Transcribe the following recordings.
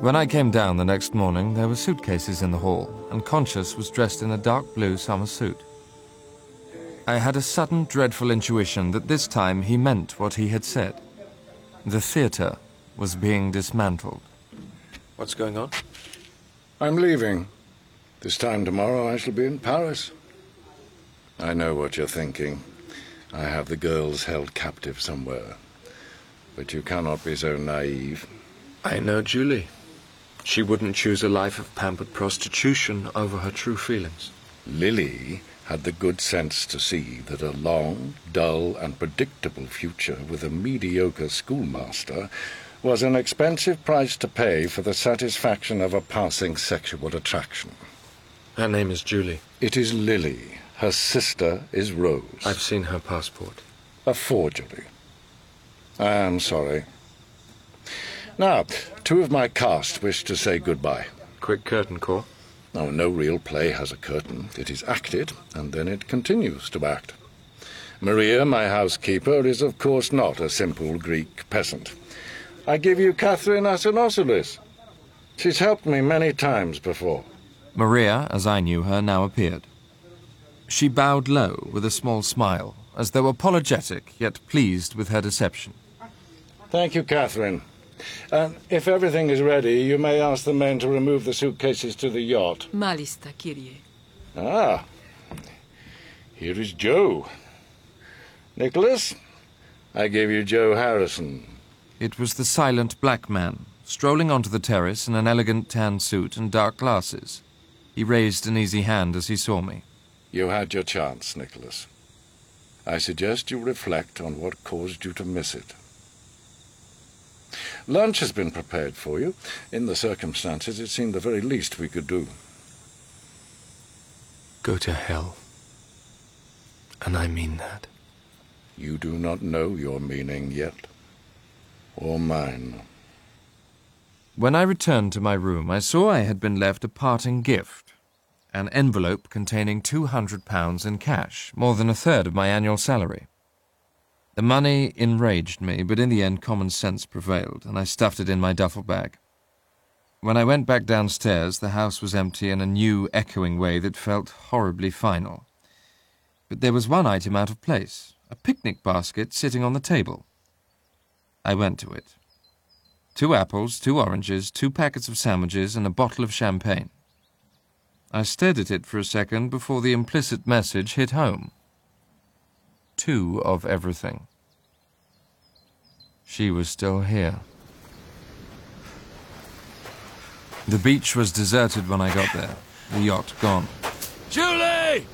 When I came down the next morning, there were suitcases in the hall, and Conscious was dressed in a dark blue summer suit. I had a sudden, dreadful intuition that this time he meant what he had said. The theatre was being dismantled. What's going on? I'm leaving. This time tomorrow I shall be in Paris. I know what you're thinking. I have the girls held captive somewhere. But you cannot be so naive. I know Julie. She wouldn't choose a life of pampered prostitution over her true feelings. Lily had the good sense to see that a long, dull, and predictable future with a mediocre schoolmaster was an expensive price to pay for the satisfaction of a passing sexual attraction. Her name is Julie. It is Lily. Her sister is Rose. I've seen her passport. A forgery. I am sorry. Now, two of my cast wish to say goodbye. Quick curtain call. Now, no real play has a curtain. It is acted, and then it continues to act. Maria, my housekeeper, is of course not a simple Greek peasant. I give you Catherine Athanasioulis. She's helped me many times before. Maria, as I knew her, now appeared. She bowed low with a small smile, as though apologetic yet pleased with her deception. Thank you, Catherine. If everything is ready, you may ask the men to remove the suitcases to the yacht. Malista, Kyrie. Ah, here is Joe. Nicholas, I gave you Joe Harrison. It was the silent black man, strolling onto the terrace in an elegant tan suit and dark glasses. He raised an easy hand as he saw me. You had your chance, Nicholas. I suggest you reflect on what caused you to miss it. Lunch has been prepared for you. In the circumstances, it seemed the very least we could do. Go to hell. And I mean that. You do not know your meaning yet. Or mine. When I returned to my room, I saw I had been left a parting gift. An envelope containing £200 in cash, more than a third of my annual salary. The money enraged me, but in the end common sense prevailed, and I stuffed it in my duffel bag. When I went back downstairs, the house was empty in a new, echoing way that felt horribly final. But there was one item out of place, a picnic basket sitting on the table. I went to it. 2 apples, 2 oranges, 2 packets of sandwiches, and a bottle of champagne. I stared at it for a second before the implicit message hit home. 2 of everything. She was still here. The beach was deserted when I got there, the yacht gone. Julie!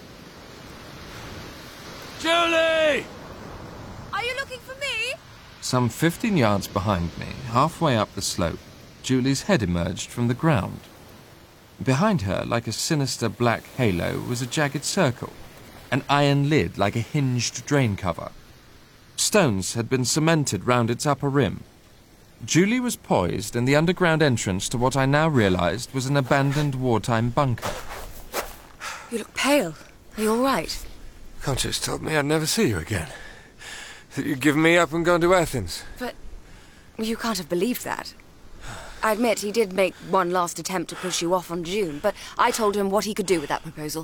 Julie! Are you looking for me? Some 15 yards behind me, halfway up the slope, Julie's head emerged from the ground. Behind her, like a sinister black halo, was a jagged circle, an iron lid like a hinged drain cover. Stones had been cemented round its upper rim. Julie was poised in the underground entrance to what I now realized was an abandoned wartime bunker. You look pale. Are you all right? Conscious told me I'd never see you again. That you'd given me up and gone to Athens. But you can't have believed that. I admit he did make one last attempt to push you off on June, but I told him what he could do with that proposal.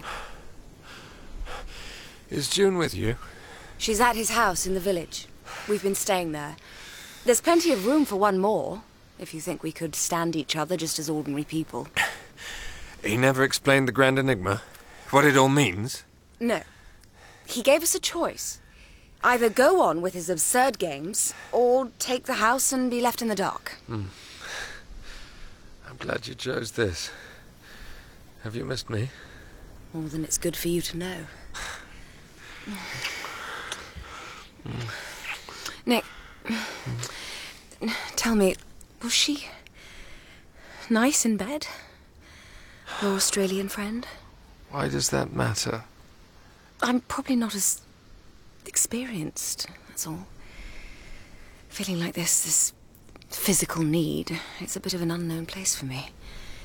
Is June with you? She's at his house in the village. We've been staying there. There's plenty of room for one more, if you think we could stand each other just as ordinary people. He never explained the grand enigma? What it all means? No. He gave us a choice. Either go on with his absurd games, or take the house and be left in the dark. I'm glad you chose this. Have you missed me? More than it's good for you to know. Nick, tell me, was she nice in bed? Your Australian friend? Why does that matter? I'm probably not as experienced, that's all. Feeling like this physical need, it's a bit of an unknown place for me.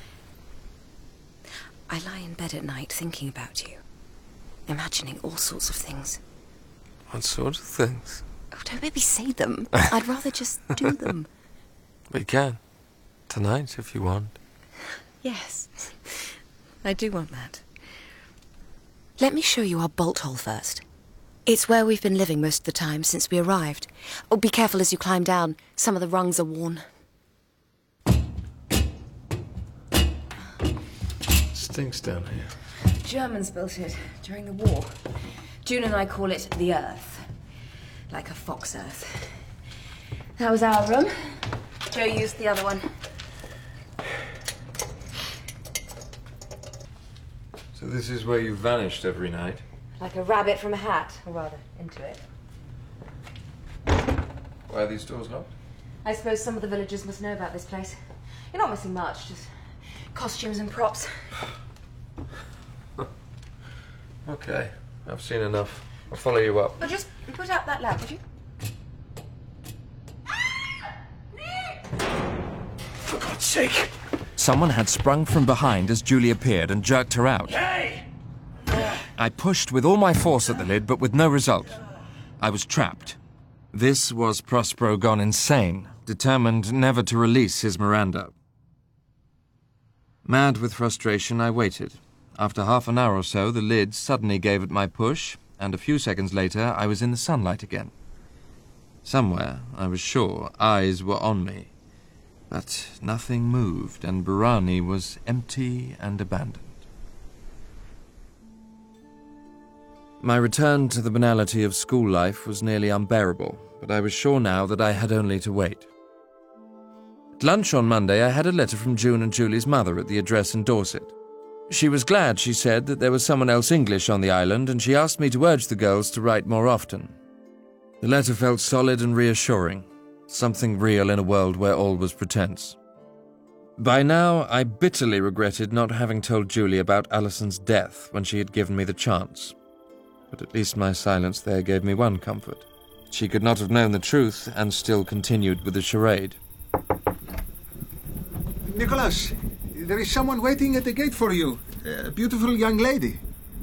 I lie in bed at night thinking about you, imagining all sorts of things. What sort of things? Oh, don't make me say them. I'd rather just do them. We can. Tonight, if you want. Yes, I do want that. Let me show you our bolt hole first. It's where we've been living most of the time since we arrived. Oh, be careful as you climb down. Some of the rungs are worn. Stinks down here. Germans built it during the war. June and I call it the Earth. Like a fox Earth. That was our room. Joe used the other one. So this is where you vanished every night? Like a rabbit from a hat, or rather, into it. Why are these doors locked? I suppose some of the villagers must know about this place. You're not missing much, just costumes and props. Okay, I've seen enough. I'll follow you up. Well, just put out that lamp, would you? For God's sake! Someone had sprung from behind as Julie appeared and jerked her out. Hey! I pushed with all my force at the lid, but with no result. I was trapped. This was Prospero gone insane, determined never to release his Miranda. Mad with frustration, I waited. After half an hour or so, the lid suddenly gave at my push, and a few seconds later, I was in the sunlight again. Somewhere, I was sure, eyes were on me. But nothing moved, and Burani was empty and abandoned. My return to the banality of school life was nearly unbearable, but I was sure now that I had only to wait. At lunch on Monday, I had a letter from June and Julie's mother at the address in Dorset. She was glad, she said, that there was someone else English on the island, and she asked me to urge the girls to write more often. The letter felt solid and reassuring, something real in a world where all was pretense. By now, I bitterly regretted not having told Julie about Alison's death when she had given me the chance. But at least my silence there gave me one comfort. She could not have known the truth and still continued with the charade. Nicholas, there is someone waiting at the gate for you. A beautiful young lady.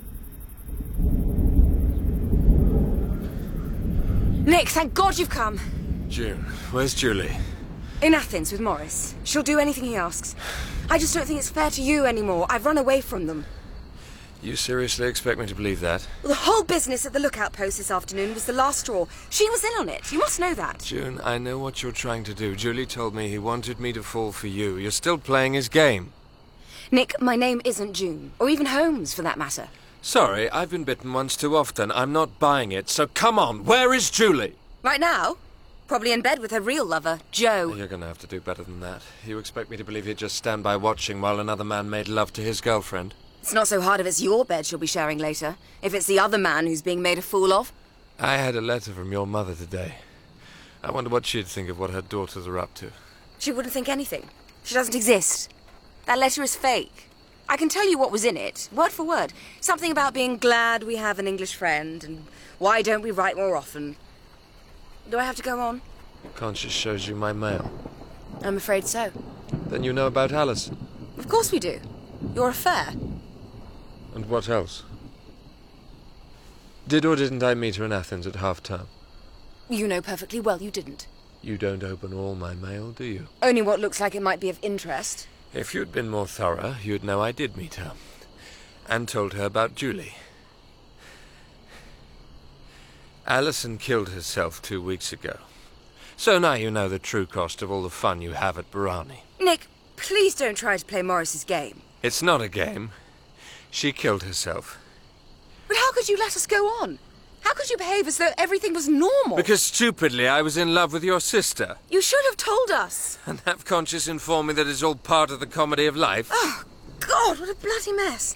Nick, thank God you've come. June, where's Julie? In Athens with Morris. She'll do anything he asks. I just don't think it's fair to you anymore. I've run away from them. You seriously expect me to believe that? The whole business at the lookout post this afternoon was the last straw. She was in on it. You must know that. June, I know what you're trying to do. Julie told me he wanted me to fall for you. You're still playing his game. Nick, my name isn't June. Or even Holmes, for that matter. Sorry, I've been bitten once too often. I'm not buying it, so come on. Where is Julie? Right now? Probably in bed with her real lover, Joe. You're going to have to do better than that. You expect me to believe he'd just stand by watching while another man made love to his girlfriend? It's not so hard if it's your bed she'll be sharing later. If it's the other man who's being made a fool of. I had a letter from your mother today. I wonder what she'd think of what her daughters are up to. She wouldn't think anything. She doesn't exist. That letter is fake. I can tell you what was in it, word for word. Something about being glad we have an English friend, and why don't we write more often. Do I have to go on? Conscience shows you my mail. I'm afraid so. Then you know about Alison. Of course we do. Your affair. And what else? Did or didn't I meet her in Athens at half-term? You know perfectly well you didn't. You don't open all my mail, do you? Only what looks like it might be of interest. If you'd been more thorough, you'd know I did meet her. And told her about Julie. Alison killed herself 2 weeks ago. So now you know the true cost of all the fun you have at Burani. Nick, please don't try to play Morris's game. It's not a game. She killed herself. But how could you let us go on? How could you behave as though everything was normal? Because stupidly I was in love with your sister. You should have told us. And have conscience inform me that it's all part of the comedy of life. Oh, God, what a bloody mess.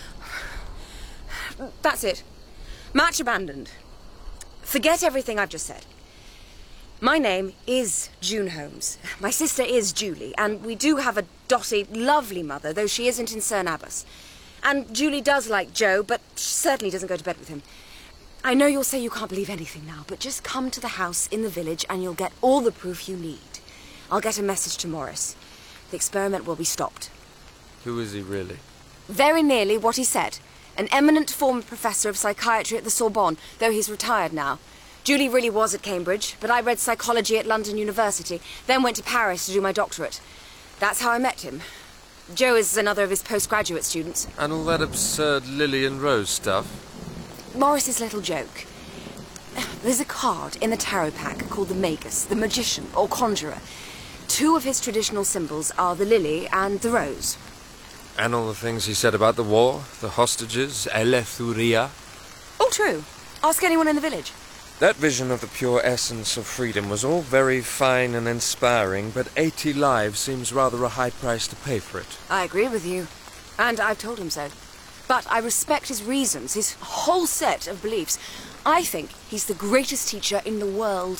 That's it. Match abandoned. Forget everything I've just said. My name is June Holmes. My sister is Julie, and we do have a dotty, lovely mother, though she isn't in Cerne Abbas. And Julie does like Joe, but she certainly doesn't go to bed with him. I know you'll say you can't believe anything now, but just come to the house in the village and you'll get all the proof you need. I'll get a message to Morris. The experiment will be stopped. Who is he really? Very nearly what he said. An eminent former professor of psychiatry at the Sorbonne, though he's retired now. Julie really was at Cambridge, but I read psychology at London University, then went to Paris to do my doctorate. That's how I met him. Joe is another of his postgraduate students. And all that absurd Lily and Rose stuff? Morris's little joke. There's a card in the tarot pack called the Magus, the magician or conjurer. 2 of his traditional symbols are the lily and the rose. And all the things he said about the war, the hostages, Elethuria. All true. Ask anyone in the village. That vision of the pure essence of freedom was all very fine and inspiring, but 80 lives seems rather a high price to pay for it. I agree with you. And I've told him so. But I respect his reasons, his whole set of beliefs. I think he's the greatest teacher in the world.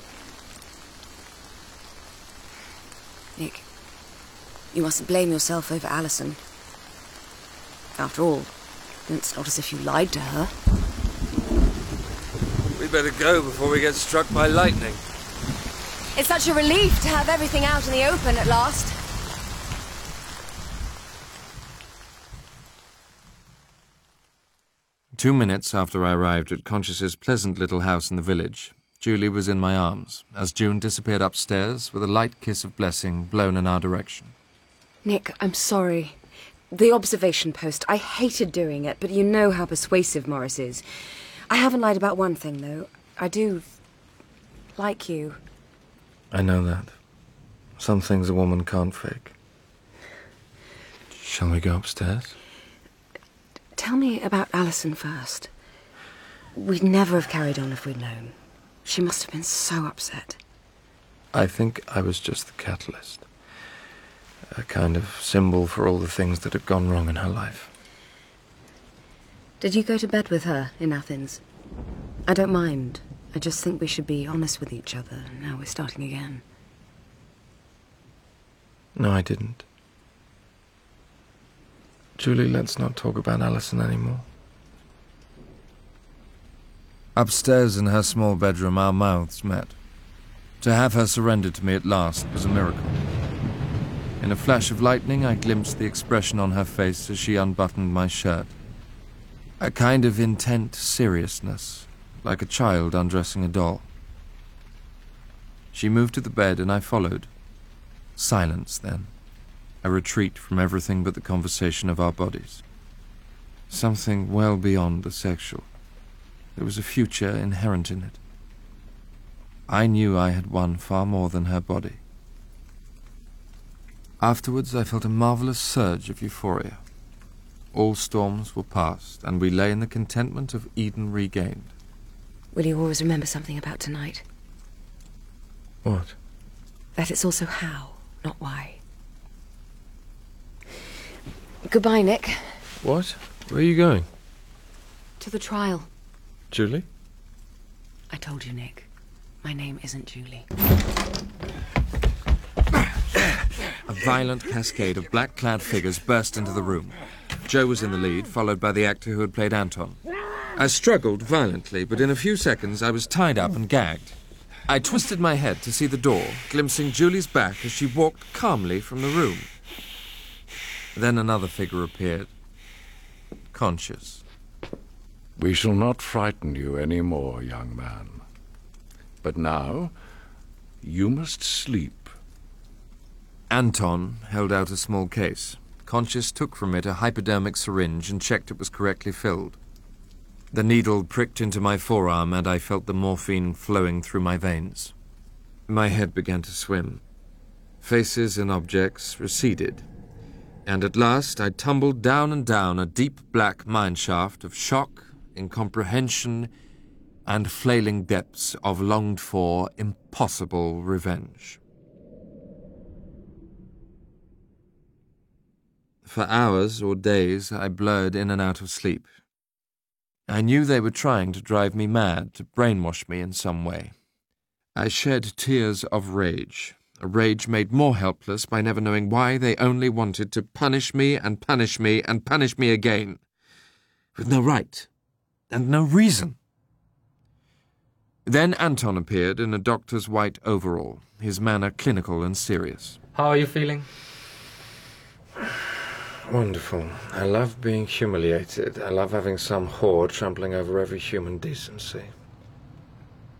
Nick, you mustn't blame yourself over Alison. After all, it's not as if you lied to her. We'd better go before we get struck by lightning. It's such a relief to have everything out in the open at last. Two minutes after I arrived at Conscious's pleasant little house in the village, Julie was in my arms, as June disappeared upstairs with a light kiss of blessing blown in our direction. Nick, I'm sorry. The observation post, I hated doing it, but you know how persuasive Morris is. I haven't lied about one thing, though. I do like you. I know that. Some things a woman can't fake. Shall we go upstairs? Tell me about Alison first. We'd never have carried on if we'd known. She must have been so upset. I think I was just the catalyst. A kind of symbol for all the things that had gone wrong in her life. Did you go to bed with her in Athens? I don't mind. I just think we should be honest with each other. Now we're starting again. No, I didn't. Julie, let's not talk about Alison anymore. Upstairs in her small bedroom, our mouths met. To have her surrender to me at last was a miracle. In a flash of lightning, I glimpsed the expression on her face as she unbuttoned my shirt. A kind of intent seriousness, like a child undressing a doll. She moved to the bed and I followed. Silence then. A retreat from everything but the conversation of our bodies. Something well beyond the sexual. There was a future inherent in it. I knew I had won far more than her body. Afterwards, I felt a marvelous surge of euphoria. All storms were past, and we lay in the contentment of Eden regained. Will you always remember something about tonight? What? That it's also how, not why. Goodbye, Nick. What? Where are you going? To the trial. Julie? I told you, Nick. My name isn't Julie. A violent cascade of black-clad figures burst into the room. Joe was in the lead, followed by the actor who had played Anton. I struggled violently, but in a few seconds I was tied up and gagged. I twisted my head to see the door, glimpsing Julie's back as she walked calmly from the room. Then another figure appeared. Conscious. We shall not frighten you any more, young man. But now, you must sleep. Anton held out a small case. Conscious took from it a hypodermic syringe and checked it was correctly filled. The needle pricked into my forearm and I felt the morphine flowing through my veins. My head began to swim. Faces and objects receded. And at last I tumbled down and down a deep black mineshaft of shock, incomprehension, and flailing depths of longed-for, impossible revenge. For hours or days I blurred in and out of sleep. I knew they were trying to drive me mad, to brainwash me in some way. I shed tears of rage, a rage made more helpless by never knowing why they only wanted to punish me and punish me and punish me again, with no right and no reason. Then Anton appeared in a doctor's white overall, his manner clinical and serious. How are you feeling? Wonderful. I love being humiliated. I love having some whore trampling over every human decency.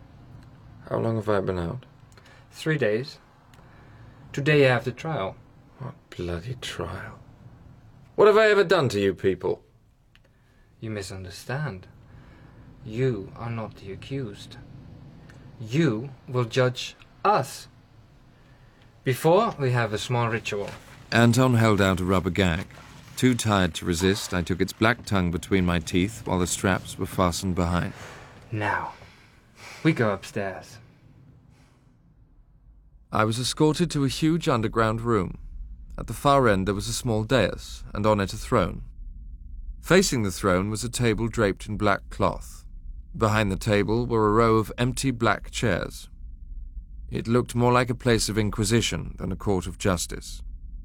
How long have I been out? 3 days. Today you have the trial. What bloody trial? What have I ever done to you people? You misunderstand. You are not the accused. You will judge us. Before, we have a small ritual. Anton held out a rubber gag. Too tired to resist, I took its black tongue between my teeth while the straps were fastened behind. Now, we go upstairs. I was escorted to a huge underground room. At the far end there was a small dais, and on it a throne. Facing the throne was a table draped in black cloth. Behind the table were a row of empty black chairs. It looked more like a place of inquisition than a court of justice.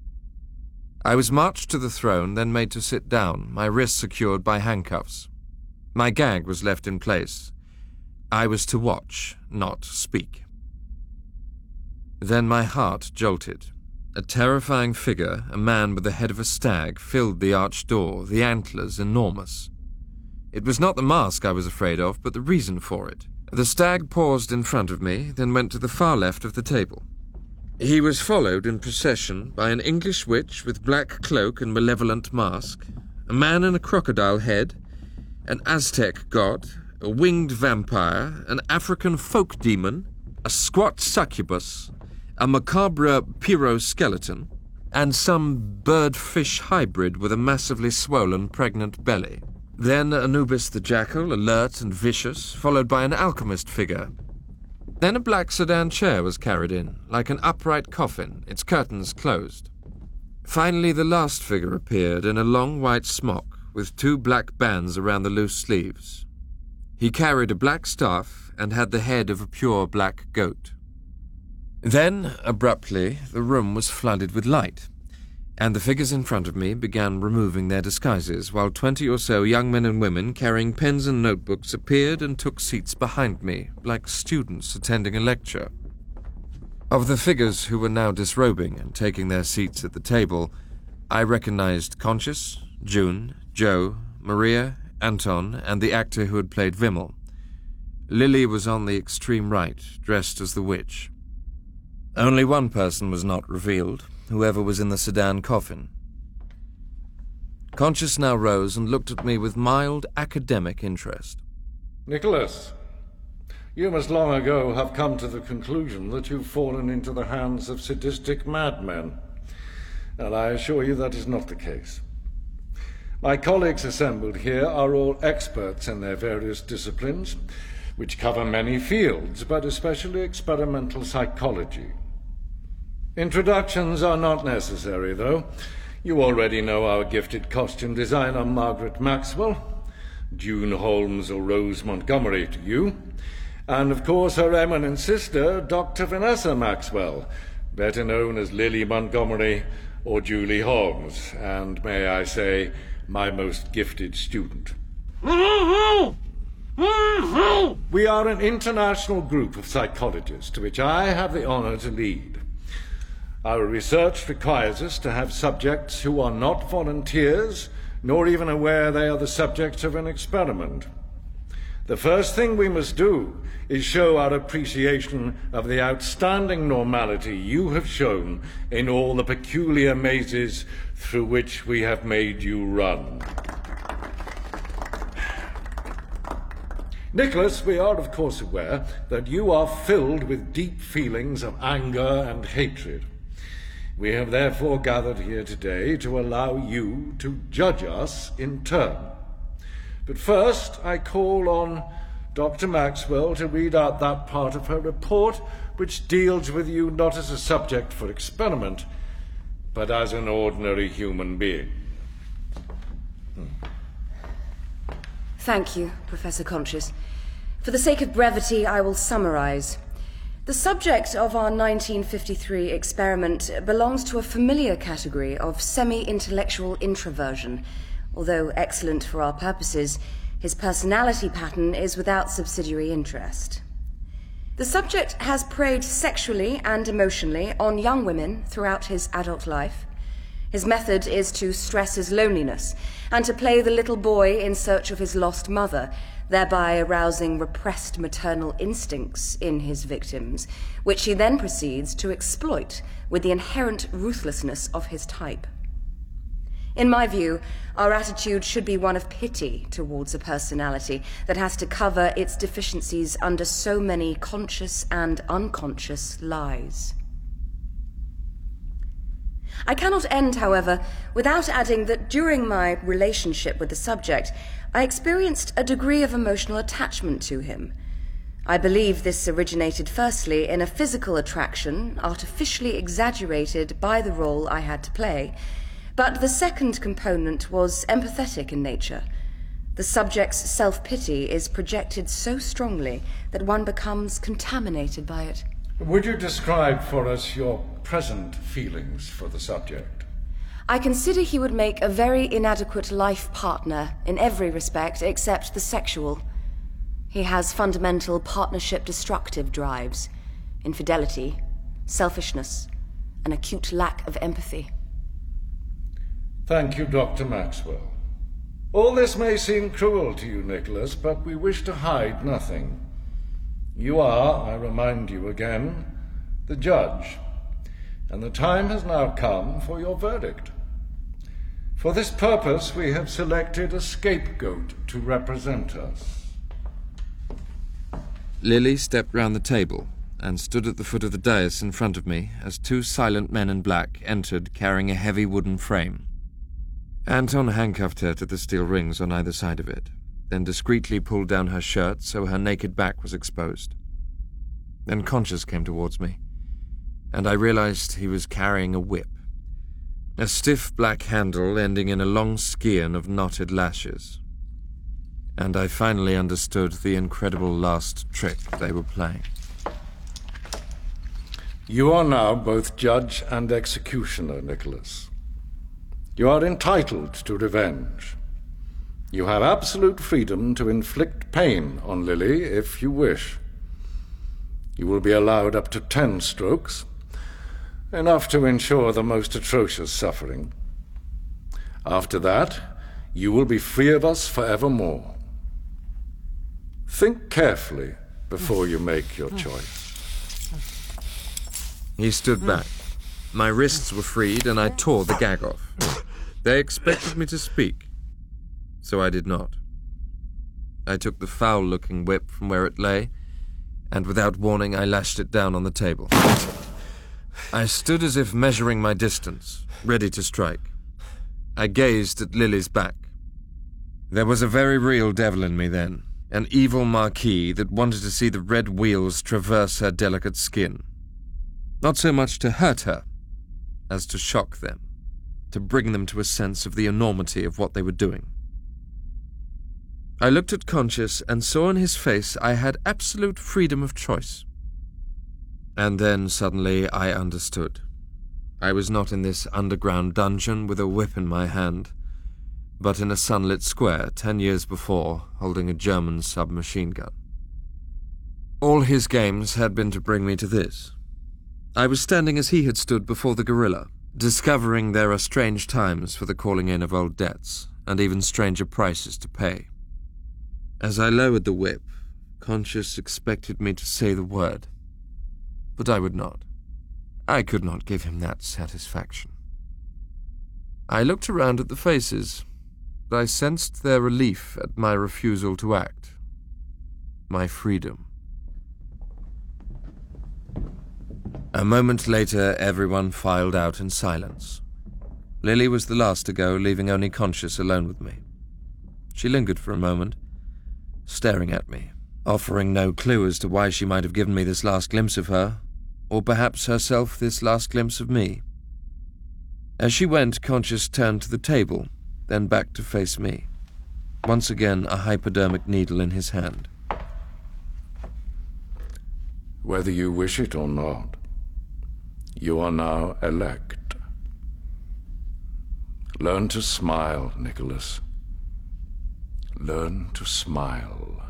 I was marched to the throne, then made to sit down, my wrists secured by handcuffs. My gag was left in place. I was to watch, not speak. Then my heart jolted. A terrifying figure, a man with the head of a stag, filled the arched door, the antlers enormous. It was not the mask I was afraid of, but the reason for it. The stag paused in front of me, then went to the far left of the table. He was followed in procession by an English witch with black cloak and malevolent mask, a man in a crocodile head, an Aztec god, a winged vampire, an African folk demon, a squat succubus, a macabre pyroskeleton, and some bird-fish hybrid with a massively swollen pregnant belly. Then Anubis the jackal, alert and vicious, followed by an alchemist figure. Then a black sedan chair was carried in, like an upright coffin, its curtains closed. Finally the last figure appeared in a long white smock with 2 black bands around the loose sleeves. He carried a black staff and had the head of a pure black goat. Then, abruptly, the room was flooded with light, and the figures in front of me began removing their disguises, while 20 or so young men and women carrying pens and notebooks appeared and took seats behind me, like students attending a lecture. Of the figures who were now disrobing and taking their seats at the table, I recognized Conscious, June, Joe, Maria, Anton, and the actor who had played Vimmel. Lily was on the extreme right, dressed as the witch. Only one person was not revealed, whoever was in the sedan coffin. Conscious now rose and looked at me with mild academic interest. Nicholas, you must long ago have come to the conclusion that you've fallen into the hands of sadistic madmen, and I assure you that is not the case. My colleagues assembled here are all experts in their various disciplines, which cover many fields, but especially experimental psychology. Introductions are not necessary, though. You already know our gifted costume designer, Margaret Maxwell, June Holmes or Rose Montgomery to you, and of course her eminent sister, Dr. Vanessa Maxwell, better known as Lily Montgomery or Julie Holmes, and may I say, my most gifted student. We are an international group of psychologists to which I have the honor to lead. Our research requires us to have subjects who are not volunteers, nor even aware they are the subjects of an experiment. The first thing we must do is show our appreciation of the outstanding normality you have shown in all the peculiar mazes through which we have made you run. Nicholas, we are of course aware that you are filled with deep feelings of anger and hatred. We have therefore gathered here today to allow you to judge us in turn. But first, I call on Dr. Maxwell to read out that part of her report which deals with you not as a subject for experiment, but as an ordinary human being. Thank you, Professor Conscious. For the sake of brevity, I will summarize. The subject of our 1953 experiment belongs to a familiar category of semi-intellectual introversion. Although excellent for our purposes, his personality pattern is without subsidiary interest. The subject has preyed sexually and emotionally on young women throughout his adult life. His method is to stress his loneliness and to play the little boy in search of his lost mother, thereby arousing repressed maternal instincts in his victims, which he then proceeds to exploit with the inherent ruthlessness of his type. In my view, our attitude should be one of pity towards a personality that has to cover its deficiencies under so many conscious and unconscious lies. I cannot end, however, without adding that during my relationship with the subject, I experienced a degree of emotional attachment to him. I believe this originated firstly in a physical attraction, artificially exaggerated by the role I had to play, but the second component was empathetic in nature. The subject's self-pity is projected so strongly that one becomes contaminated by it. Would you describe for us your present feelings for the subject? I consider he would make a very inadequate life partner in every respect except the sexual. He has fundamental partnership destructive drives, infidelity, selfishness, an acute lack of empathy. Thank you, Dr. Maxwell. All this may seem cruel to you, Nicholas, but we wish to hide nothing. You are, I remind you again, the judge, and the time has now come for your verdict. For this purpose, we have selected a scapegoat to represent us. Lily stepped round the table and stood at the foot of the dais in front of me as two silent men in black entered carrying a heavy wooden frame. Anton handcuffed her to the steel rings on either side of it, then discreetly pulled down her shirt so her naked back was exposed. Then Conscious came towards me, and I realized he was carrying a whip, a stiff black handle ending in a long scion of knotted lashes. And I finally understood the incredible last trick they were playing. You are now both judge and executioner, Nicholas. You are entitled to revenge. You have absolute freedom to inflict pain on Lily if you wish. You will be allowed up to 10 strokes, enough to ensure the most atrocious suffering. After that, you will be free of us forevermore. Think carefully before you make your choice. He stood back. My wrists were freed and I tore the gag off. They expected me to speak, so I did not. I took the foul-looking whip from where it lay, and without warning I lashed it down on the table. I stood as if measuring my distance, ready to strike. I gazed at Lily's back. There was a very real devil in me then, an evil marquis that wanted to see the red wheels traverse her delicate skin. Not so much to hurt her, as to shock them, to bring them to a sense of the enormity of what they were doing. I looked at Conscious and saw in his face I had absolute freedom of choice. And then suddenly I understood. I was not in this underground dungeon with a whip in my hand, but in a sunlit square 10 years before, holding a German submachine gun. All his games had been to bring me to this. I was standing as he had stood before the gorilla, discovering there are strange times for the calling in of old debts, and even stranger prices to pay. As I lowered the whip, Conscious expected me to say the word, but I would not. I could not give him that satisfaction. I looked around at the faces, but I sensed their relief at my refusal to act, my freedom. A moment later, everyone filed out in silence. Lily was the last to go, leaving only Conscious alone with me. She lingered for a moment, staring at me, offering no clue as to why she might have given me this last glimpse of her, or perhaps herself this last glimpse of me. As she went, Conscious turned to the table, then back to face me, once again a hypodermic needle in his hand. Whether you wish it or not, you are now elect. Learn to smile, Nicholas. Learn to smile.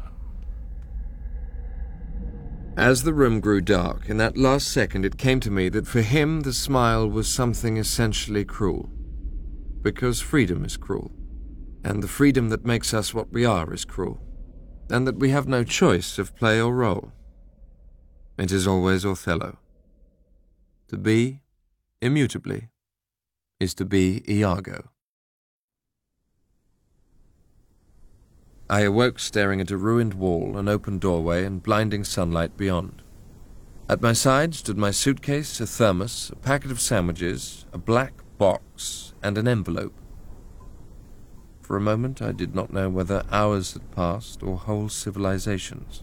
As the room grew dark, in that last second it came to me that for him the smile was something essentially cruel. Because freedom is cruel, and the freedom that makes us what we are is cruel. and that we have no choice of play or role. It is always Othello. To be, immutably, is to be Iago. I awoke staring at a ruined wall, an open doorway, and blinding sunlight beyond. At my side stood my suitcase, a thermos, a packet of sandwiches, a black box, and an envelope. For a moment I did not know whether hours had passed or whole civilizations.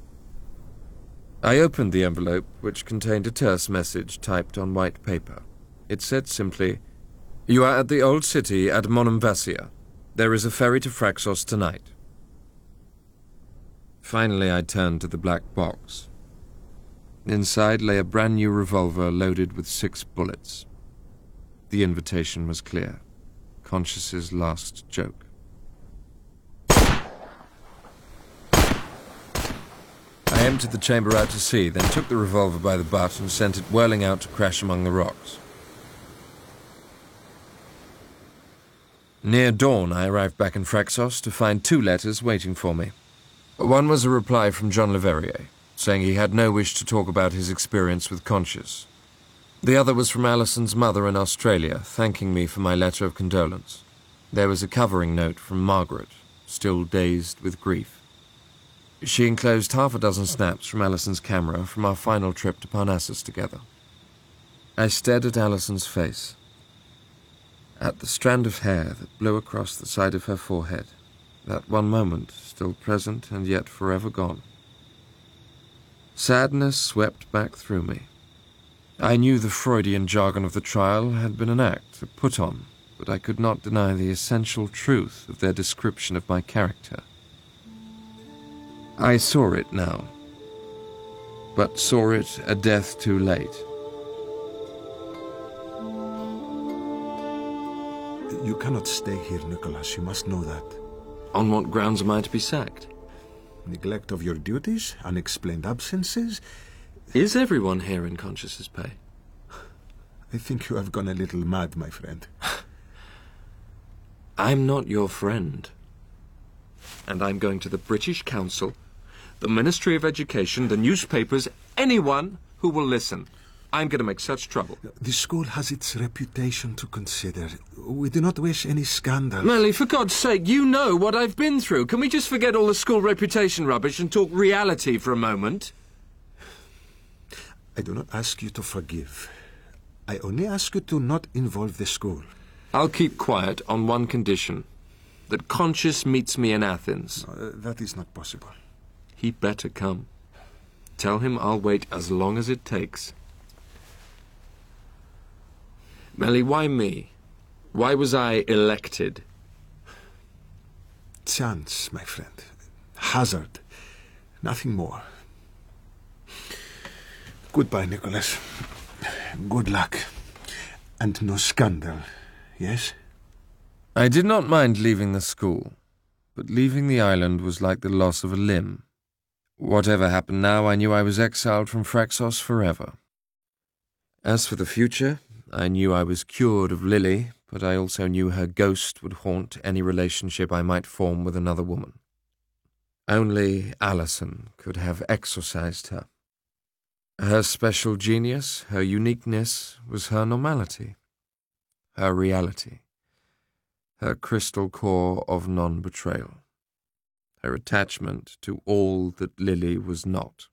I opened the envelope, which contained a terse message typed on white paper. It said simply, "You are at the old city at Monemvasia. There is a ferry to Phraxos tonight." Finally I turned to the black box. Inside lay a brand new revolver loaded with 6 bullets. The invitation was clear. Conscius's last joke. I emptied the chamber out to sea, then took the revolver by the butt and sent it whirling out to crash among the rocks. Near dawn, I arrived back in Phraxos to find 2 letters waiting for me. One was a reply from John Leverrier, saying he had no wish to talk about his experience with Conscius. The other was from Alison's mother in Australia, thanking me for my letter of condolence. There was a covering note from Margaret, still dazed with grief. She enclosed half a dozen snaps from Alison's camera from our final trip to Parnassus together. I stared at Alison's face, at the strand of hair that blew across the side of her forehead, that one moment still present and yet forever gone. Sadness swept back through me. I knew the Freudian jargon of the trial had been an act, a put-on, but I could not deny the essential truth of their description of my character. I saw it now, but saw it a death too late. You cannot stay here, Nicholas. You must know that. On what grounds am I to be sacked? Neglect of your duties, unexplained absences. Is everyone here in Conscius's pay? I think you have gone a little mad, my friend. I'm not your friend. And I'm going to the British Council, the Ministry of Education, the newspapers, anyone who will listen. I'm going to make such trouble. The school has its reputation to consider. We do not wish any scandal. Melly, for God's sake, you know what I've been through. Can we just forget all the school reputation rubbish and talk reality for a moment? I do not ask you to forgive. I only ask you to not involve the school. I'll keep quiet on one condition. That Conscius meets me in Athens. No, that is not possible. He'd better come. Tell him I'll wait as long as it takes. Melly, why me? Why was I elected? Chance, my friend. Hazard. Nothing more. Goodbye, Nicholas. Good luck. And no scandal, yes? I did not mind leaving the school, but leaving the island was like the loss of a limb. Whatever happened now, I knew I was exiled from Phraxos forever. As for the future, I knew I was cured of Lily, but I also knew her ghost would haunt any relationship I might form with another woman. Only Alison could have exorcised her. Her special genius, her uniqueness, was her normality, her reality, her crystal core of non-betrayal, her attachment to all that Lily was not.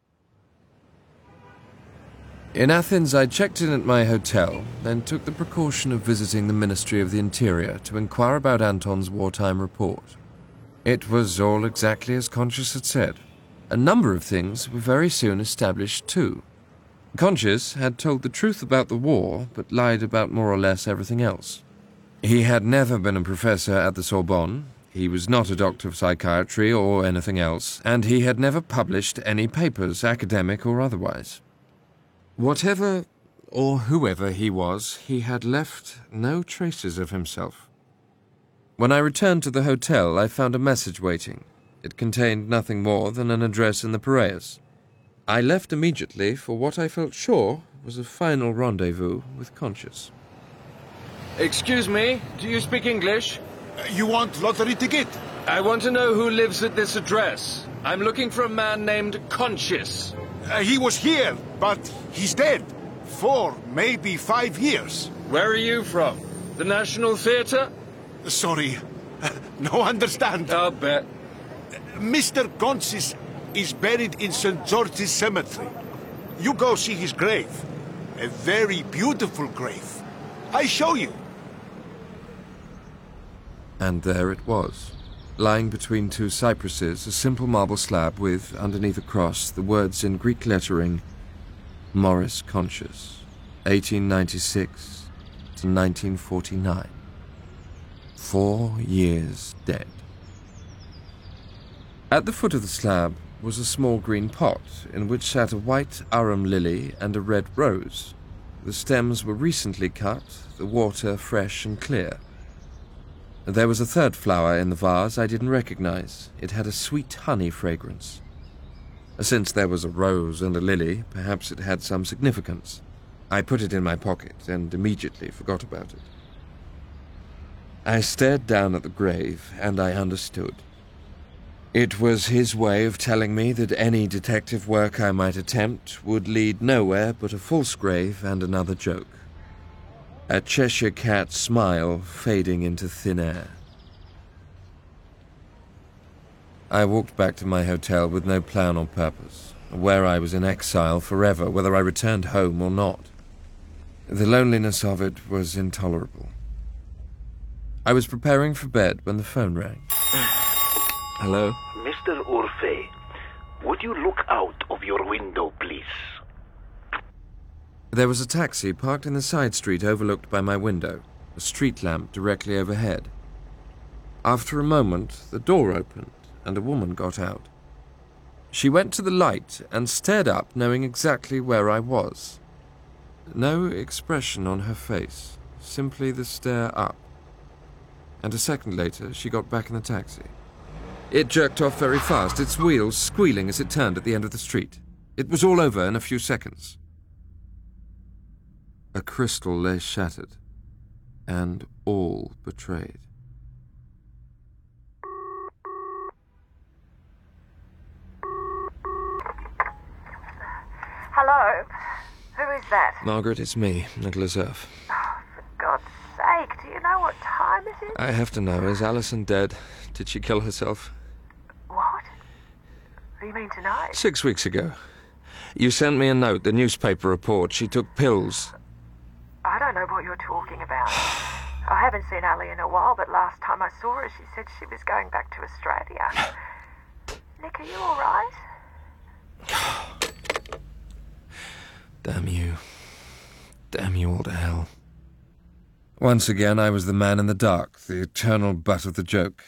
In Athens, I checked in at my hotel, then took the precaution of visiting the Ministry of the Interior to inquire about Anton's wartime report. It was all exactly as Conscius had said. A number of things were very soon established too. Conscius had told the truth about the war, but lied about more or less everything else. He had never been a professor at the Sorbonne, he was not a doctor of psychiatry or anything else, and he had never published any papers, academic or otherwise. Whatever or whoever he was, he had left no traces of himself. When I returned to the hotel, I found a message waiting. It contained nothing more than an address in the Piraeus. I left immediately for what I felt sure was a final rendezvous with Conscius. Excuse me, do you speak English? You want lottery ticket? I want to know who lives at this address. I'm looking for a man named Conscious. He was here, but he's dead. 4, maybe 5 years. Where are you from? The National Theatre? Sorry, no understand. I'll bet. Mr. Conscious is buried in St. George's Cemetery. You go see his grave. A very beautiful grave. I show you. And there it was, lying between 2 cypresses, a simple marble slab with, underneath a cross, the words in Greek lettering, Maurice Conscious, 1896 to 1949. 4 years dead. At the foot of the slab was a small green pot, in which sat a white arum lily and a red rose. The stems were recently cut, the water fresh and clear. There was a third flower in the vase I didn't recognize. It had a sweet honey fragrance. Since there was a rose and a lily, perhaps it had some significance. I put it in my pocket and immediately forgot about it. I stared down at the grave, and I understood. It was his way of telling me that any detective work I might attempt would lead nowhere but a false grave and another joke. A Cheshire Cat smile fading into thin air. I walked back to my hotel with no plan or purpose, aware I was in exile forever, whether I returned home or not. The loneliness of it was intolerable. I was preparing for bed when the phone rang. Hello? Mr. Urfe, would you look out of your window, please? There was a taxi parked in the side street overlooked by my window, a street lamp directly overhead. After a moment, the door opened and a woman got out. She went to the light and stared up, knowing exactly where I was. No expression on her face, simply the stare up. And a second later, she got back in the taxi. It jerked off very fast, its wheels squealing as it turned at the end of the street. It was all over in a few seconds. A crystal lay shattered, and all betrayed. Hello? Who is that? Margaret, it's me, Nicholas Earth. Oh, for God's sake, do you know what time it is? I have to know, is Alison dead? Did she kill herself? What? What do you mean tonight? 6 weeks ago. You sent me a note, the newspaper report. She took pills. I don't know what you're talking about. I haven't seen Ali in a while, but last time I saw her, she said she was going back to Australia. Nick, are you all right? Damn you. Damn you all to hell. Once again, I was the man in the dark, the eternal butt of the joke.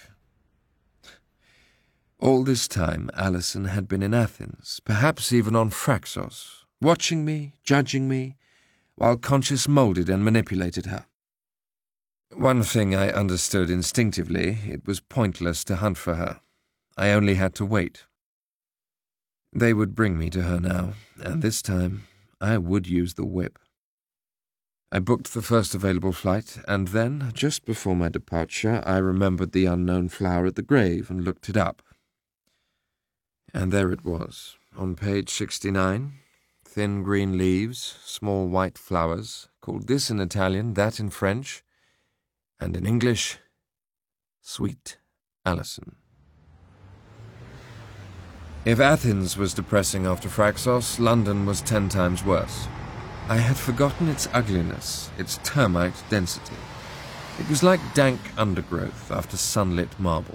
All this time, Alison had been in Athens, perhaps even on Phraxos, watching me, judging me, while Conscious moulded and manipulated her. One thing I understood instinctively, it was pointless to hunt for her. I only had to wait. They would bring me to her now, and this time I would use the whip. I booked the first available flight, and then, just before my departure, I remembered the unknown flower at the grave and looked it up. And there it was, on page 69, thin green leaves, small white flowers, called this in Italian, that in French, and in English, Sweet Alison. If Athens was depressing after Phraxos, London was 10 times worse. I had forgotten its ugliness, its termite density. It was like dank undergrowth after sunlit marble.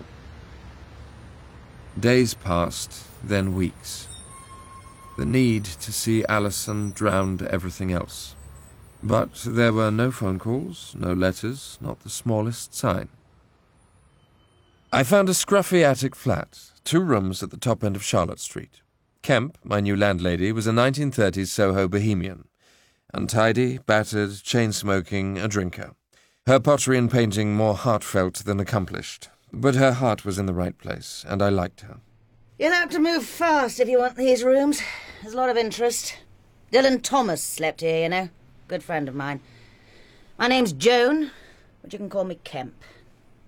Days passed, then weeks. The need to see Alison drowned everything else. But there were no phone calls, no letters, not the smallest sign. I found a scruffy attic flat, 2 rooms at the top end of Charlotte Street. Kemp, my new landlady, was a 1930s Soho bohemian. Untidy, battered, chain-smoking, a drinker. Her pottery and painting more heartfelt than accomplished. But her heart was in the right place, and I liked her. You'll have to move fast if you want these rooms. There's a lot of interest. Dylan Thomas slept here, you know. Good friend of mine. My name's Joan, but you can call me Kemp.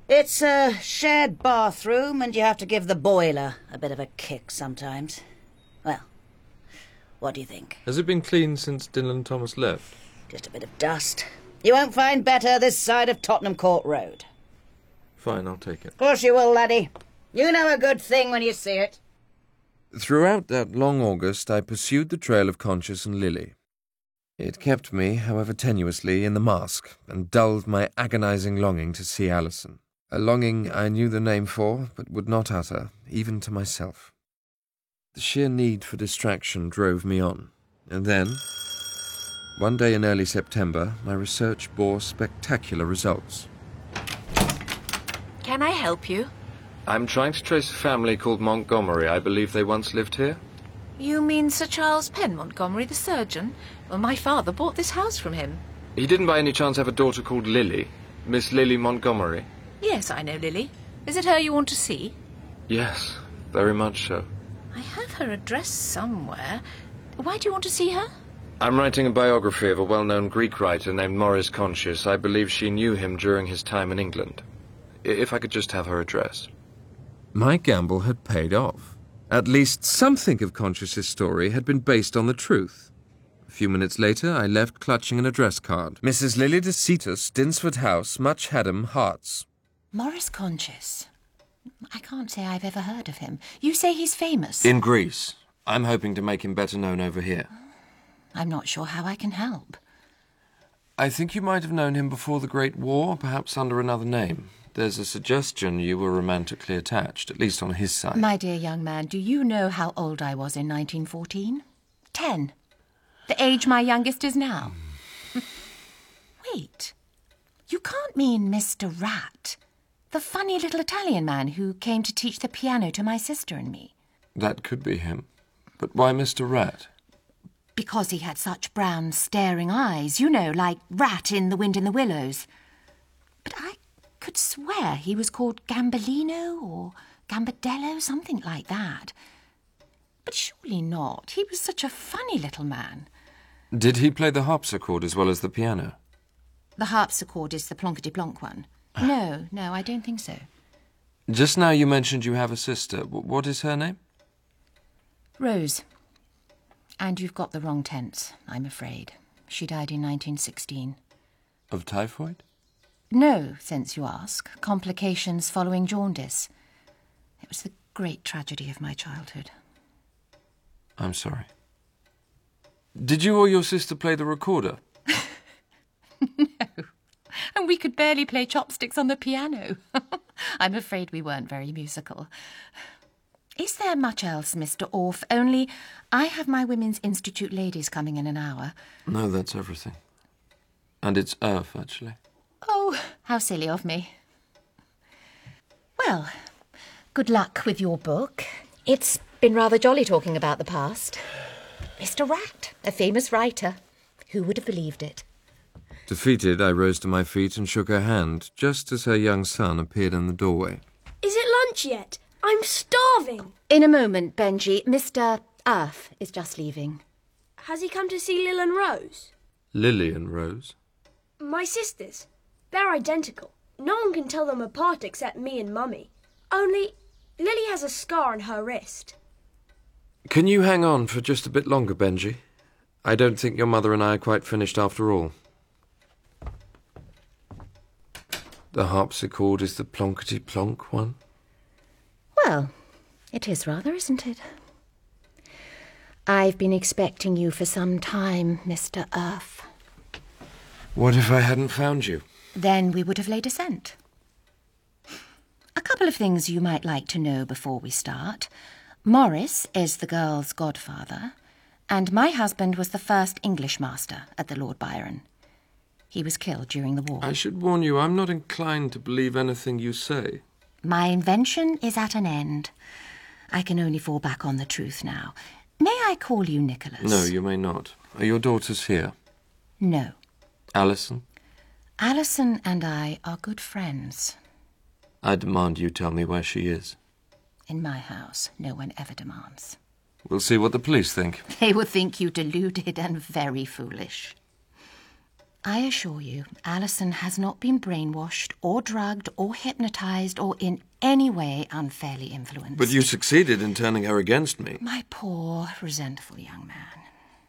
It's a shared bathroom, and you have to give the boiler a bit of a kick sometimes. Well, what do you think? Has it been cleaned since Dylan Thomas left? Just a bit of dust. You won't find better this side of Tottenham Court Road. Fine, I'll take it. Of course you will, laddie. You know a good thing when you see it. Throughout that long August, I pursued the trail of Conscious and Lily. It kept me, however tenuously, in the mask, and dulled my agonizing longing to see Alison. A longing I knew the name for, but would not utter, even to myself. The sheer need for distraction drove me on, and then, one day in early September, my research bore spectacular results. Can I help you? I'm trying to trace a family called Montgomery. I believe they once lived here. You mean Sir Charles Penn Montgomery, the surgeon? Well, my father bought this house from him. He didn't by any chance have a daughter called Lily? Miss Lily Montgomery? Yes, I know Lily. Is it her you want to see? Yes, very much so. I have her address somewhere. Why do you want to see her? I'm writing a biography of a well-known Greek writer named Maurice Conscious. I believe she knew him during his time in England. If I could just have her address. My gamble had paid off. At least something of Conscious's story had been based on the truth. A few minutes later, I left clutching an address card. Mrs. Lily de Cetus, Dinsford House, Much Haddam, Herts. Maurice Conscious. I can't say I've ever heard of him. You say he's famous? In Greece. I'm hoping to make him better known over here. I'm not sure how I can help. I think you might have known him before the Great War, perhaps under another name. There's a suggestion you were romantically attached, at least on his side. My dear young man, do you know how old I was in 1914? 10. The age my youngest is now. Wait. You can't mean Mr. Rat, the funny little Italian man who came to teach the piano to my sister and me. That could be him. But why Mr. Rat? Because he had such brown, staring eyes, you know, like Rat in The Wind in the Willows. But I could swear he was called Gambellino or Gambadello, something like that. But surely not. He was such a funny little man. Did he play the harpsichord as well as the piano? The harpsichord is the plonkety-plonk one. No, I don't think so. Just now you mentioned you have a sister. What is her name? Rose. And you've got the wrong tense, I'm afraid. She died in 1916. Of typhoid? No, since you ask. Complications following jaundice. It was the great tragedy of my childhood. I'm sorry. Did you or your sister play the recorder? No. And we could barely play chopsticks on the piano. I'm afraid we weren't very musical. Is there much else, Mr. Orff? Only I have my Women's Institute ladies coming in an hour. No, that's everything. And it's Earth, actually. Oh, how silly of me. Well, good luck with your book. It's been rather jolly talking about the past. Mr. Rat, a famous writer. Who would have believed it? Defeated, I rose to my feet and shook her hand, just as her young son appeared in the doorway. Is it lunch yet? I'm starving. In a moment, Benji. Mr. Earth is just leaving. Has he come to see Lil and Rose? Lily and Rose? My sisters. They're identical. No one can tell them apart except me and Mummy. Only, Lily has a scar on her wrist. Can you hang on for just a bit longer, Benji? I don't think your mother and I are quite finished after all. The harpsichord is the plonkety-plonk one? Well, it is rather, isn't it? I've been expecting you for some time, Mr. Earth. What if I hadn't found you? Then we would have laid a scent. A couple of things you might like to know before we start. Maurice is the girl's godfather, and my husband was the first English master at the Lord Byron. He was killed during the war. I should warn you, I'm not inclined to believe anything you say. My invention is at an end. I can only fall back on the truth now. May I call you Nicholas? No, you may not. Are your daughters here? No. Alison? Alison and I are good friends. I demand you tell me where she is. In my house, no one ever demands. We'll see what the police think. They will think you deluded and very foolish. I assure you, Alison has not been brainwashed or drugged or hypnotised or in any way unfairly influenced. But you succeeded in turning her against me. My poor, resentful young man.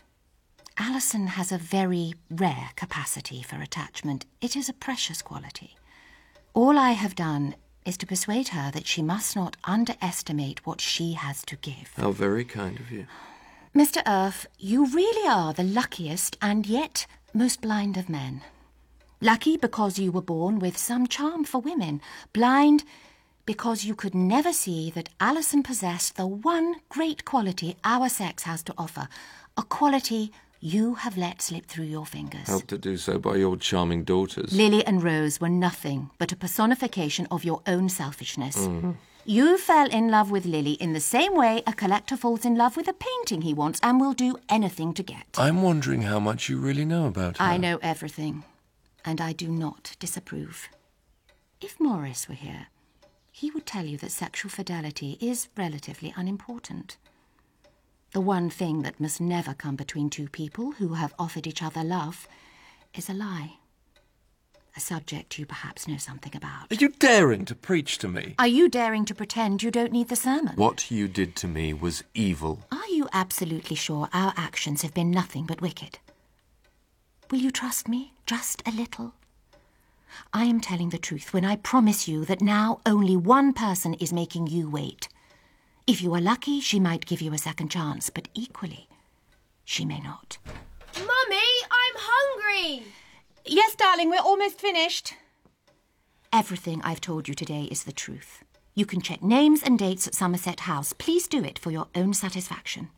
Alison has a very rare capacity for attachment. It is a precious quality. All I have done is to persuade her that she must not underestimate what she has to give. How very kind of you. Mr. Earth, you really are the luckiest and yet most blind of men. Lucky because you were born with some charm for women. Blind because you could never see that Alison possessed the one great quality our sex has to offer, a quality you have let slip through your fingers. Helped to do so by your charming daughters. Lily and Rose were nothing but a personification of your own selfishness. Mm-hmm. You fell in love with Lily in the same way a collector falls in love with a painting he wants and will do anything to get. I'm wondering how much you really know about her. I know everything, and I do not disapprove. If Morris were here, he would tell you that sexual fidelity is relatively unimportant. The one thing that must never come between two people who have offered each other love is a lie. A subject you perhaps know something about. Are you daring to preach to me? Are you daring to pretend you don't need the sermon? What you did to me was evil. Are you absolutely sure our actions have been nothing but wicked? Will you trust me, just a little? I am telling the truth when I promise you that now only one person is making you wait. If you are lucky, she might give you a second chance, but equally, she may not. Mummy, I'm hungry! Yes, darling, we're almost finished. Everything I've told you today is the truth. You can check names and dates at Somerset House. Please do it for your own satisfaction.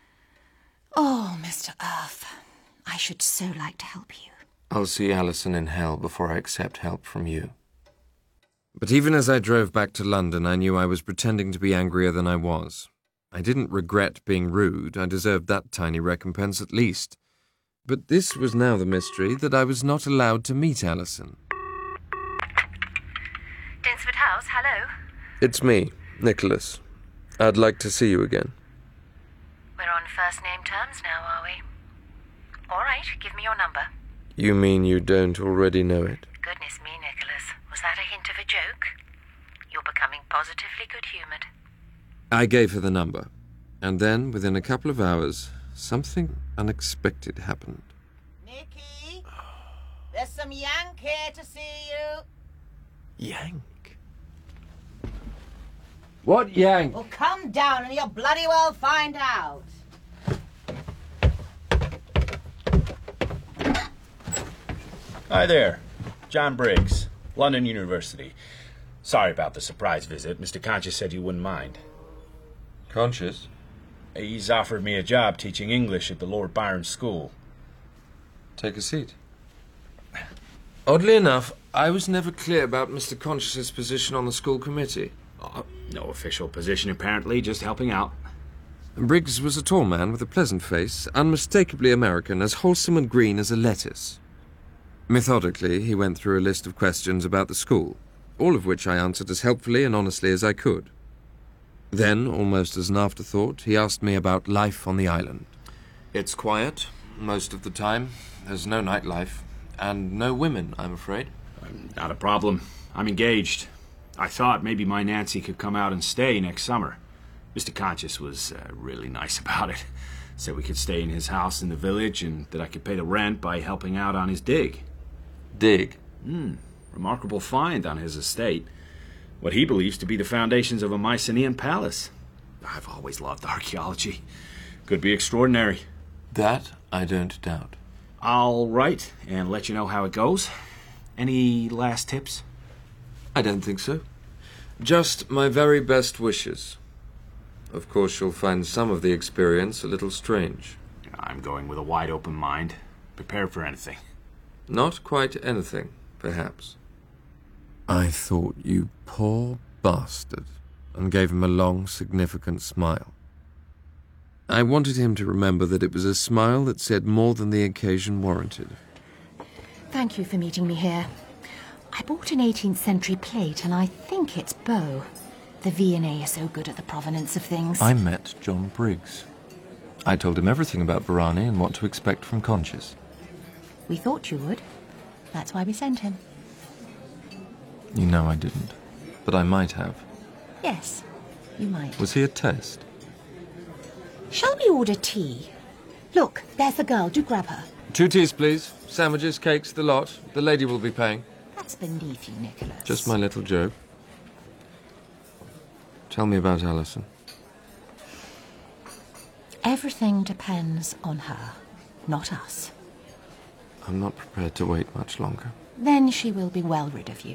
Oh, Mr. Earth, I should so like to help you. I'll see Alison in hell before I accept help from you. But even as I drove back to London, I knew I was pretending to be angrier than I was. I didn't regret being rude. I deserved that tiny recompense at least. But this was now the mystery, that I was not allowed to meet Alison. Dinsford House, hello? It's me, Nicholas. I'd like to see you again. We're on first-name terms now, are we? All right, give me your number. You mean you don't already know it? Goodness me, Nicholas. Was that a hint of a joke? You're becoming positively good-humoured. I gave her the number, and then, within a couple of hours, something unexpected happened. Nicky, there's some Yank here to see you. Yank? What Yank? Well, come down and you'll bloody well find out. Hi there. John Briggs, London University. Sorry about the surprise visit. Mr. Conscious said you wouldn't mind. Conscious? He's offered me a job teaching English at the Lord Byron School. Take a seat. Oddly enough, I was never clear about Mr. Conscious's position on the school committee. No official position, apparently, just helping out. Briggs was a tall man with a pleasant face, unmistakably American, as wholesome and green as a lettuce. Methodically, he went through a list of questions about the school, all of which I answered as helpfully and honestly as I could. Then, almost as an afterthought, he asked me about life on the island. It's quiet, most of the time. There's no nightlife. And no women, I'm afraid. Not a problem. I'm engaged. I thought maybe my Nancy could come out and stay next summer. Mr. Conscious was really nice about it. Said we could stay in his house in the village and that I could pay the rent by helping out on his dig. Dig? Remarkable find on his estate. What he believes to be the foundations of a Mycenaean palace. I've always loved archaeology. Could be extraordinary. That I don't doubt. I'll write and let you know how it goes. Any last tips? I don't think so. Just my very best wishes. Of course, you'll find some of the experience a little strange. I'm going with a wide open mind, prepared for anything. Not quite anything, perhaps. I thought, you poor bastard, and gave him a long, significant smile. I wanted him to remember that it was a smile that said more than the occasion warranted. Thank you for meeting me here. I bought an 18th century plate, and I think it's Bow. The V&A are so good at the provenance of things. I met John Briggs. I told him everything about Varani and what to expect from Conscious. We thought you would. That's why we sent him. You know I didn't. But I might have. Yes, you might. Was he a test? Shall we order tea? Look, there's the girl. Do grab her. 2 teas, please. Sandwiches, cakes, the lot. The lady will be paying. That's beneath you, Nicholas. Just my little joke. Tell me about Alison. Everything depends on her, not us. I'm not prepared to wait much longer. Then she will be well rid of you.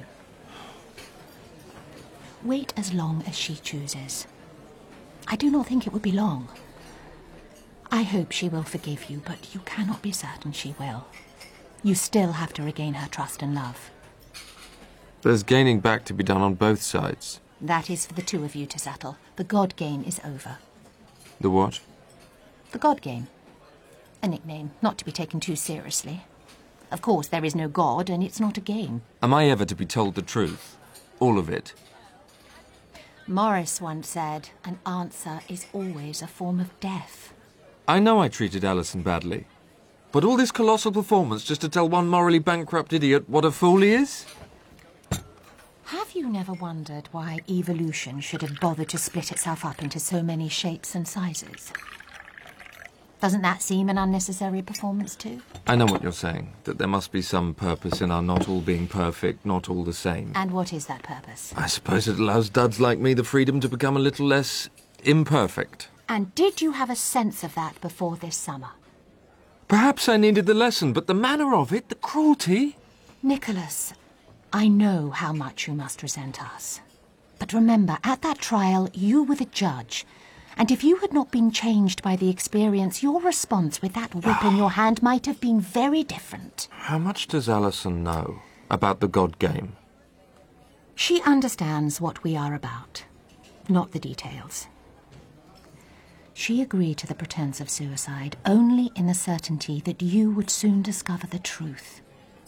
Wait as long as she chooses. I do not think it would be long. I hope she will forgive you, but you cannot be certain she will. You still have to regain her trust and love. There's gaining back to be done on both sides. That is for the two of you to settle. The God game is over. The what? The God game. A nickname, not to be taken too seriously. Of course, there is no God, and it's not a game. Am I ever to be told the truth? All of it? Morris once said, an answer is always a form of death. I know I treated Alison badly. But all this colossal performance just to tell one morally bankrupt idiot what a fool he is? Have you never wondered why evolution should have bothered to split itself up into so many shapes and sizes? Doesn't that seem an unnecessary performance too? I know what you're saying, that there must be some purpose in our not all being perfect, not all the same. And what is that purpose? I suppose it allows duds like me the freedom to become a little less imperfect. And did you have a sense of that before this summer? Perhaps I needed the lesson, but the manner of it, the cruelty... Nicholas, I know how much you must resent us. But remember, at that trial, you were the judge. And if you had not been changed by the experience, your response with that whip in your hand might have been very different. How much does Alison know about the God game? She understands what we are about, not the details. She agreed to the pretense of suicide only in the certainty that you would soon discover the truth.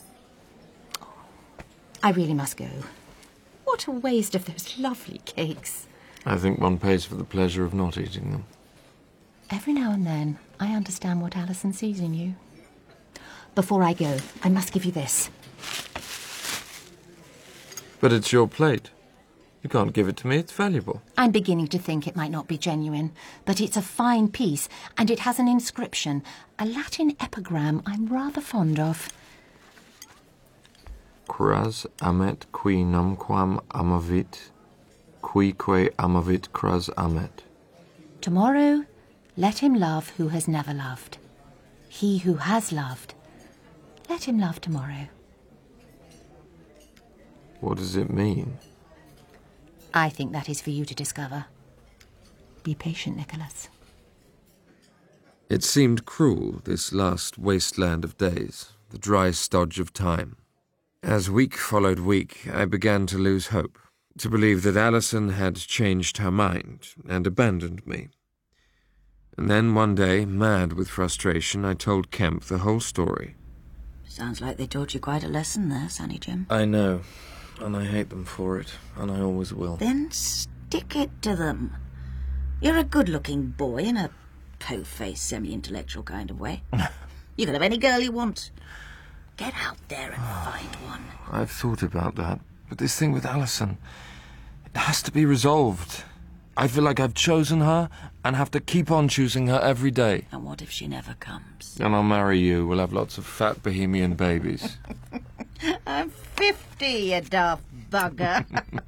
I really must go. What a waste of those lovely cakes. I think one pays for the pleasure of not eating them. Every now and then, I understand what Alison sees in you. Before I go, I must give you this. But it's your plate. You can't give it to me, it's valuable. I'm beginning to think it might not be genuine, but it's a fine piece, and it has an inscription, a Latin epigram I'm rather fond of. Cras amet qui numquam amavit, quique amavit cras amet. Tomorrow, let him love who has never loved. He who has loved, let him love tomorrow. What does it mean? I think that is for you to discover. Be patient, Nicholas. It seemed cruel, this last wasteland of days, the dry stodge of time. As week followed week, I began to lose hope, to believe that Alison had changed her mind and abandoned me. And then one day, mad with frustration, I told Kemp the whole story. Sounds like they taught you quite a lesson there, Sonny Jim. I know, and I hate them for it, and I always will. Then stick it to them. You're a good-looking boy in a po-faced, semi-intellectual kind of way. You can have any girl you want. Get out there and find one. I've thought about that, but this thing with Alison, it has to be resolved. I feel like I've chosen her and have to keep on choosing her every day. And what if she never comes? And I'll marry you. We'll have lots of fat bohemian babies. I'm 50, you daft bugger.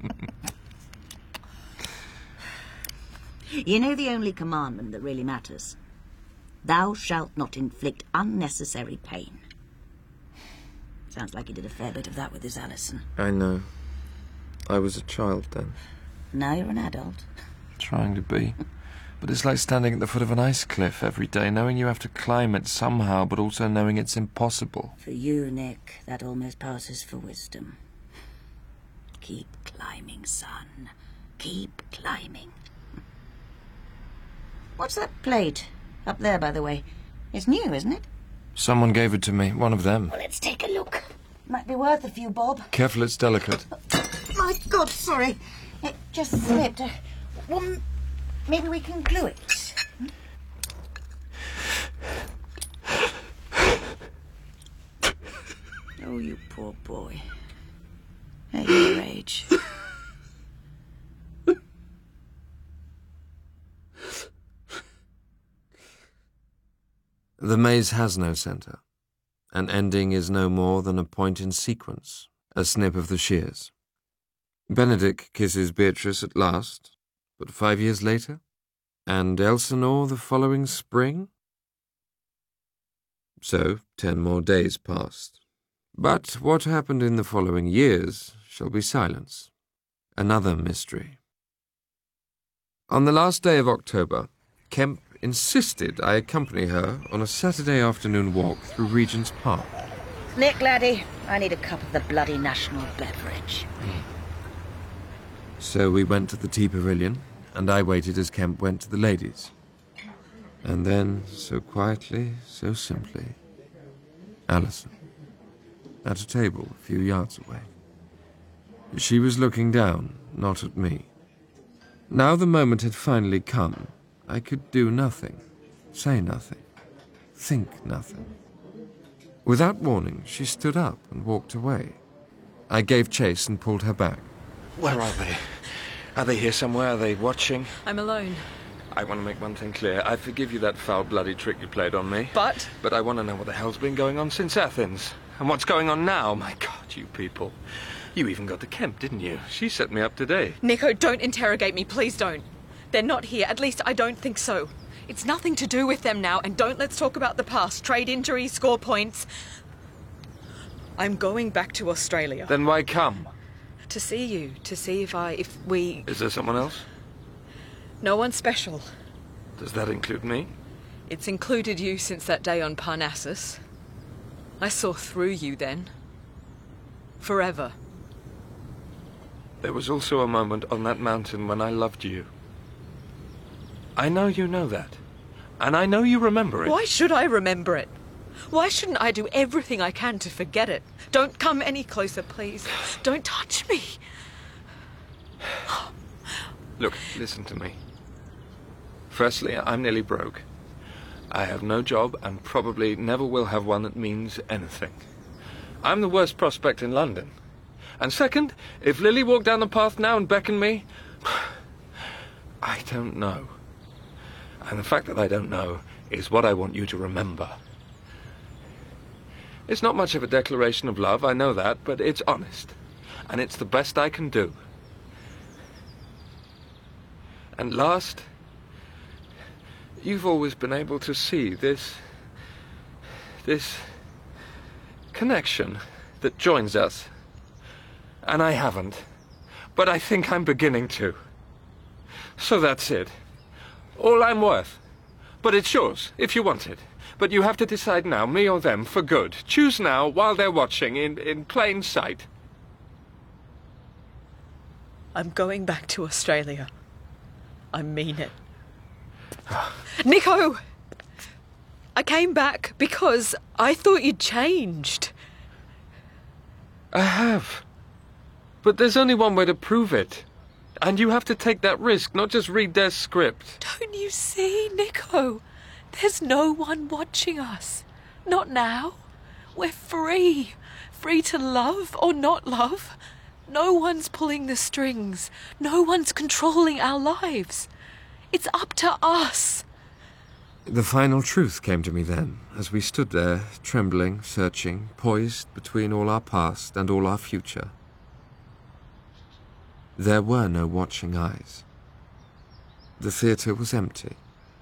You know the only commandment that really matters? Thou shalt not inflict unnecessary pain. Sounds like you did a fair bit of that with this Alison. I know. I was a child then. Now you're an adult. Trying to be. But it's like standing at the foot of an ice cliff every day, knowing you have to climb it somehow, but also knowing it's impossible. For you, Nick, that almost passes for wisdom. Keep climbing, son. Keep climbing. What's that plate? Up there, by the way. It's new, isn't it? Someone gave it to me, one of them. Well, let's take a look. Might be worth a few bob. Careful, it's delicate. My God, sorry. It just slipped. Well, maybe we can glue it. poor boy. At your age. The maze has no centre. An ending is no more than a point in sequence, a snip of the shears. Benedick kisses Beatrice at last, but 5 years later? And Elsinore the following spring? So 10 more days passed. But what happened in the following years shall be silence. Another mystery. On the last day of October, Kemp insisted I accompany her on a Saturday afternoon walk through Regent's Park. Nick, laddie, I need a cup of the bloody national beverage. So we went to the tea pavilion, and I waited as Kemp went to the ladies. And then, so quietly, so simply, Alison, at a table a few yards away. She was looking down, not at me. Now the moment had finally come. I could do nothing, say nothing, think nothing. Without warning, she stood up and walked away. I gave chase and pulled her back. Where are they? Are they here somewhere? Are they watching? I'm alone. I want to make one thing clear. I forgive you that foul bloody trick you played on me. But I want to know what the hell's been going on since Athens. And what's going on now? My God, you people. You even got to Kemp, didn't you? She set me up today. Nico, don't interrogate me. Please don't. They're not here. At least I don't think so. It's nothing to do with them now, and don't let's talk about the past. Trade injuries, score points. I'm going back to Australia. Then why come? To see you. To see if we... Is there someone else? No one special. Does that include me? It's included you since that day on Parnassus. I saw through you then. Forever. There was also a moment on that mountain when I loved you. I know you know that. And I know you remember it. Why should I remember it? Why shouldn't I do everything I can to forget it? Don't come any closer, please. Don't touch me. Look, listen to me. Firstly, I'm nearly broke. I have no job and probably never will have one that means anything. I'm the worst prospect in London. And second, if Lily walked down the path now and beckoned me, I don't know. And the fact that I don't know is what I want you to remember. It's not much of a declaration of love, I know that, but it's honest. And it's the best I can do. And last, you've always been able to see this connection that joins us. And I haven't. But I think I'm beginning to. So that's it. All I'm worth. But it's yours, if you want it. But you have to decide now, me or them, for good. Choose now, while they're watching, in plain sight. I'm going back to Australia. I mean it. Nico! I came back because I thought you'd changed. I have. But there's only one way to prove it. And you have to take that risk, not just read their script. Don't you see, Nico? There's no one watching us. Not now. We're free. Free to love or not love. No one's pulling the strings. No one's controlling our lives. It's up to us. The final truth came to me then, as we stood there, trembling, searching, poised between all our past and all our future. There were no watching eyes. The theatre was empty.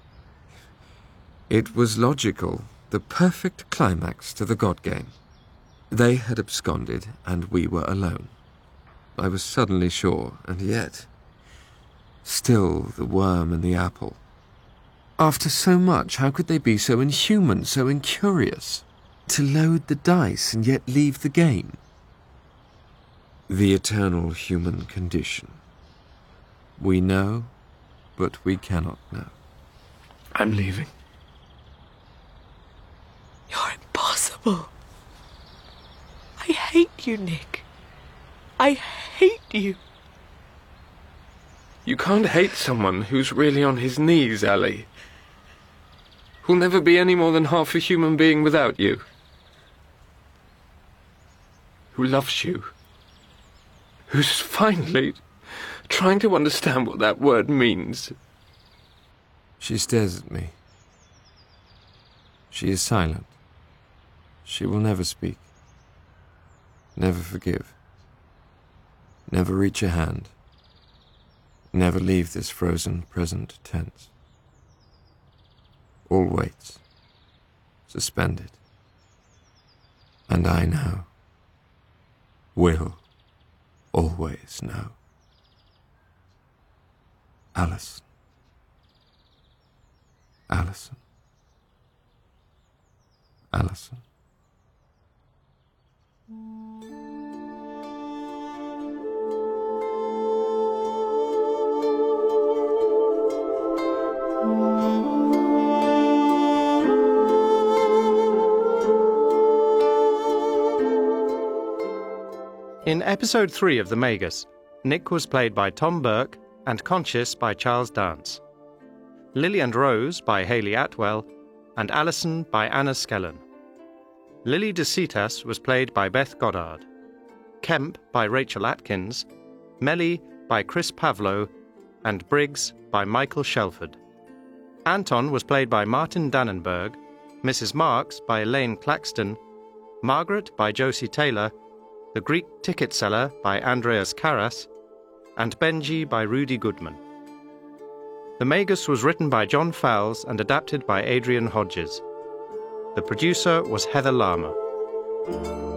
It was logical, the perfect climax to the God game. They had absconded, and we were alone. I was suddenly sure, and yet... still the worm and the apple. After so much, how could they be so inhuman, so incurious? To load the dice and yet leave the game? The eternal human condition. We know, but we cannot know. I'm leaving. You're impossible. I hate you, Nick. I hate you. You can't hate someone who's really on his knees, Ellie. Who'll never be any more than half a human being without you. who loves you, who's finally trying to understand what that word means. She stares at me. She is silent. She will never speak, never forgive, never reach a hand, never leave this frozen present tense. All waits, suspended. And I know, will always know. Alison. Alison. Alison. In episode 3 of The Magus, Nick was played by Tom Burke and Conscious by Charles Dance. Lily and Rose by Hayley Atwell, and Alison by Anna Skellen. Lily de Citas was played by Beth Goddard. Kemp by Rachel Atkins, Melly by Chris Pavlo, and Briggs by Michael Shelford. Anton was played by Martin Dannenberg, Mrs. Marks by Elaine Claxton, Margaret by Josie Taylor, The Greek Ticket Seller by Andreas Karas, and Benji by Rudy Goodman. The Magus was written by John Fowles and adapted by Adrian Hodges. The producer was Heather Lama.